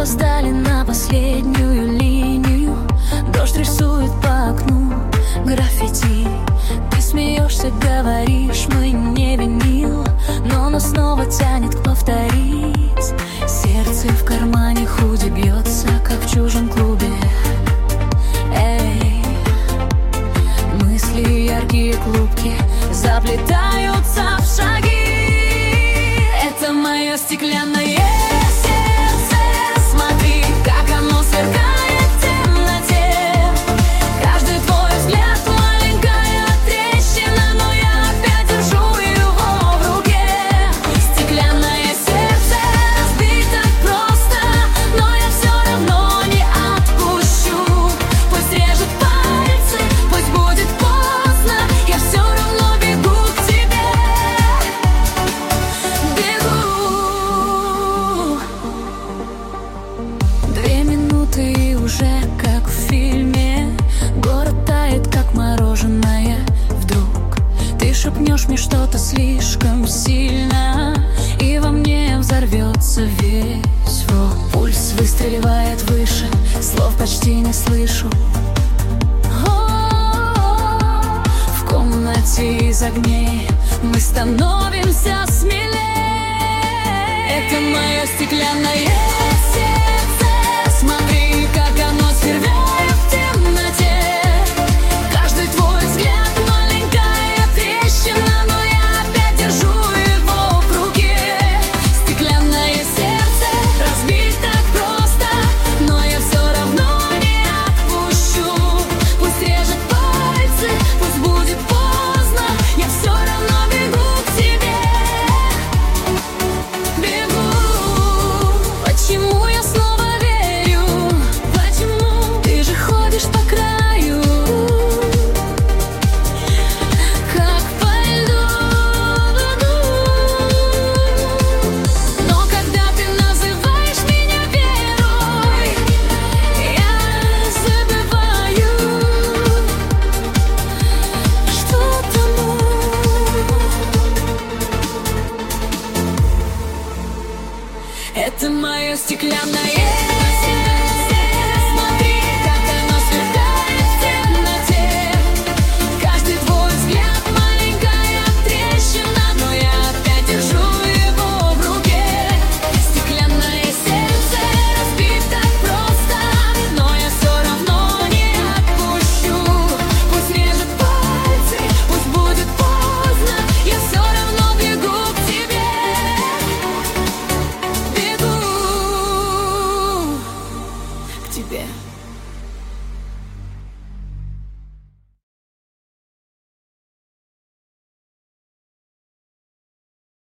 опоздали на последнюю линию. Дождь рисует по окну граффити. Ты смеешься, говоришь, мы не винил, но нас снова тянет к повторить. Сердце в кармане, худи бьется, как в чужом клубе. Эй, мысли яркие клубки заплетаются в шаги. Это мое стеклянное сердце, смотри, как оно сверкает в темноте. Каждый твой взгляд маленькая трещина, но я опять держу его в руке. Стеклянное сердце разбить так просто, но я все равно не отпущу. Пусть режет пальцы, пусть будет поздно, я все равно бегу к тебе. Бегу. 2 минуты и уже как в фильме. Город тает, как мороженое. Вдруг ты шепнешь мне что-то слишком сильно, и во мне взорвется весь рок. Пульс выстреливает выше, слов почти не слышу. О, в комнате из огней мы становимся смелее. Это мое стеклянное сердце, смотри, как оно сверкает в темноте. Каждый твой взгляд маленькая трещина, но я опять держу его в руке. Стеклянное сердце разбить так просто, но я все равно не отпущу. Пусть режет пальцы, пусть будет поздно, я все равно бегу к тебе. Бегу. Почему я снова верю? Почему ты же ходишь по краю, как по льду? Но когда ты называешь меня верой, я забываю, что тону. Это мое стеклянное сердце.